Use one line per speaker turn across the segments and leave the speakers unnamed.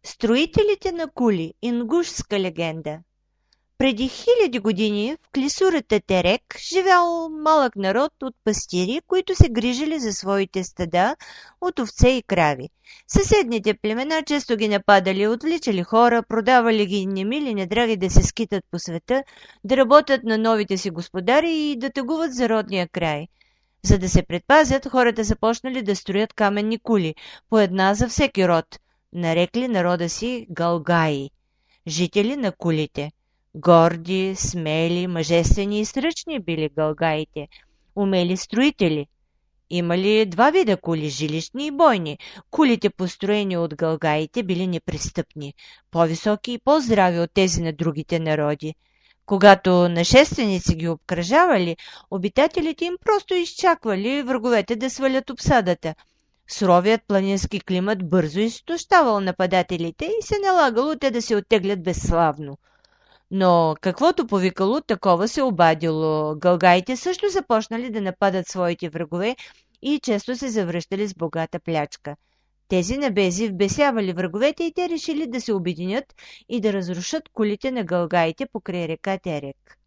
Строителите на кули. Ингушска легенда. Преди хиляди години в клисурата Терек живял малък народ от пастири, които се грижили за своите стада от овце и крави. Съседните племена често ги нападали, отвличали хора, продавали ги немили недраги да се скитат по света, да работят на новите си господари и да тъгуват за родния край. За да се предпазят, хората започнали да строят каменни кули, по една за всеки род, нарекли народа си галгаи, жители на кулите. Горди, смели, мъжествени и сръчни били галгаите, умели строители. Имали два вида кули – жилищни и бойни. Кулите, построени от галгаите, били непристъпни, по-високи и по-здрави от тези на другите народи. Когато нашественици ги обкръжавали, обитателите им просто изчаквали враговете да свалят обсадата. Суровият планински климат бързо изтощавал нападателите и се налагало те да се оттеглят безславно. Но каквото повикало, такова се обадило. Галгаите също започнали да нападат своите врагове и често се завръщали с богата плячка. Тези набези вбесявали враговете и те решили да се обединят и да разрушат кулите на галгаите покрай река Терек.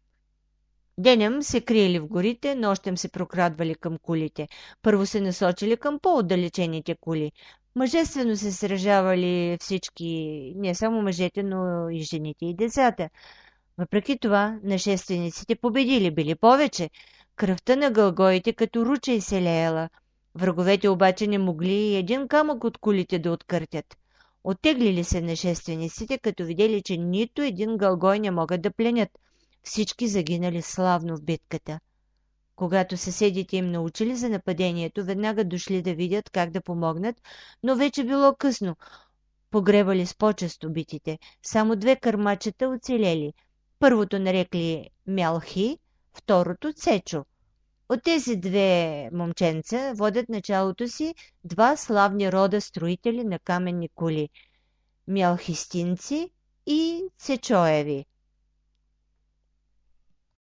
Денем се криели в горите, нощем се прокрадвали към кулите. Първо се насочили към по-отдалечените кули. Мъжествено се сражавали всички, не само мъжете, но и жените и децата. Въпреки това, нашествениците победили били повече. Кръвта на гългоите като ручей се леяла. Враговете обаче не могли и един камък от кулите да откъртят. Оттеглили се нашествениците, като видели, че нито един гългой не могат да пленят. Всички загинали славно в битката. Когато съседите им научили за нападението, веднага дошли да видят как да помогнат, но вече било късно. Погребали с почест убитите. Само две кърмачета оцелели. Първото нарекли Мялхи, второто Цечо. От тези две момченца водят началото си два славни рода строители на каменни кули – мялхистинци и цечоеви.